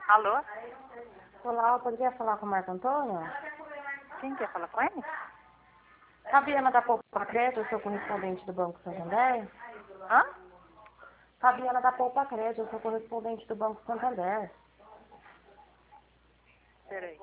Alô? Olá, eu poderia falar com o Marco Antônio? Quem quer falar com ele? Fabiana da Poupa Crédito, eu sou correspondente do Banco Santander. Hã? Fabiana da Poupa Crédito, eu sou correspondente do Banco Santander. Peraí.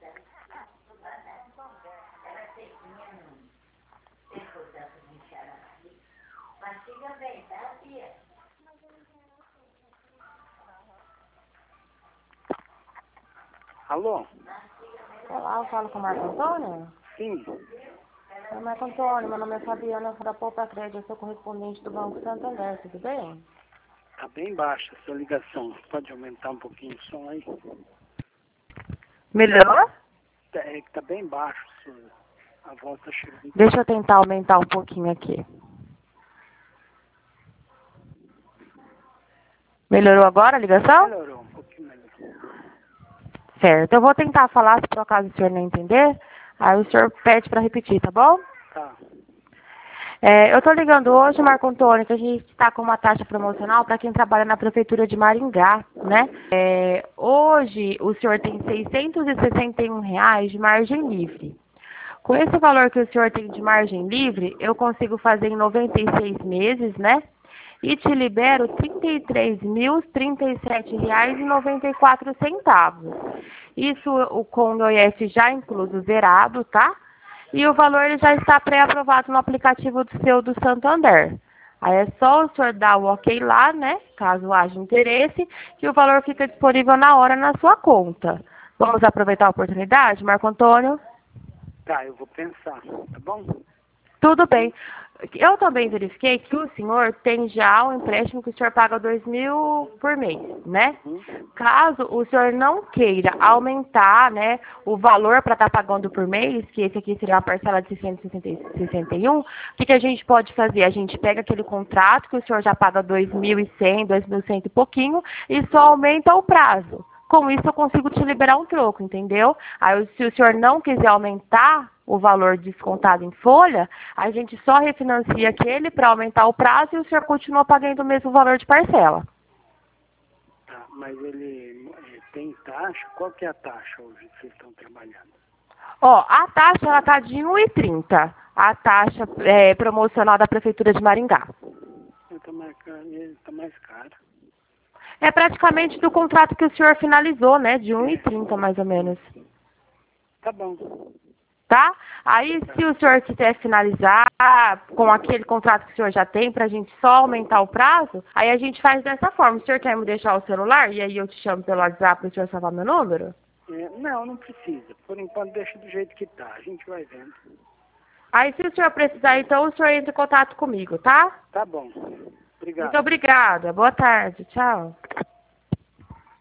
Alô? Olá, eu falo com o Marco Antônio? Sim. Oi, Marco Antônio, meu nome é Fabiana, eu sou da Poupa Crédito, eu sou correspondente do Banco Santander, tudo bem? Tá bem baixa a sua ligação. Pode aumentar um pouquinho o som aí? Melhorou? É que tá bem baixo a voz tá chegando. Deixa eu tentar aumentar um pouquinho aqui. Melhorou agora a ligação? Melhorou um pouquinho melhor. Certo, eu vou tentar falar, se por acaso o senhor não entender, aí o senhor pede para repetir, tá bom? Tá. Eu estou ligando hoje, Marco Antônio, que a gente está com uma taxa promocional para quem trabalha na Prefeitura de Maringá, né? Hoje o senhor tem R$ 661 de margem livre. Com esse valor que o senhor tem de margem livre, eu consigo fazer em 96 meses, né? E te libero R$ 33.037,94. Isso com o IOF já incluso zerado, tá? E o valor ele já está pré-aprovado no aplicativo do Santander. Aí é só o senhor dar o ok lá, né? Caso haja interesse, que o valor fica disponível na hora na sua conta. Vamos aproveitar a oportunidade, Marco Antônio? Tá, eu vou pensar, tá bom? Tudo bem. Eu também verifiquei que o senhor tem já um empréstimo que o senhor paga 2.000 por mês, né? Caso o senhor não queira aumentar, né, o valor para estar pagando por mês, que esse aqui seria uma parcela de 661, o que a gente pode fazer? A gente pega aquele contrato que o senhor já paga 2.100, 2.100 e pouquinho e só aumenta o prazo. Com isso eu consigo te liberar um troco, entendeu? Aí se o senhor não quiser aumentar o valor descontado em folha, a gente só refinancia aquele para aumentar o prazo e o senhor continua pagando o mesmo valor de parcela. Tá, mas ele tem taxa? Qual que é a taxa hoje que vocês estão trabalhando? Ó, a taxa ela tá de 1,30, a taxa promocional da Prefeitura de Maringá. Ele tá mais caro. É praticamente do contrato que o senhor finalizou, né? De 1,30 mais ou menos. Tá bom. Tá? Aí, se o senhor quiser finalizar com aquele contrato que o senhor já tem, para a gente só aumentar o prazo, aí a gente faz dessa forma. O senhor quer me deixar o celular e aí eu te chamo pelo WhatsApp para o senhor salvar meu número? Não, não precisa. Por enquanto deixa do jeito que tá. A gente vai vendo. Aí, se o senhor precisar, então, o senhor entra em contato comigo, tá? Tá bom. Obrigado. Muito obrigada. Boa tarde. Tchau.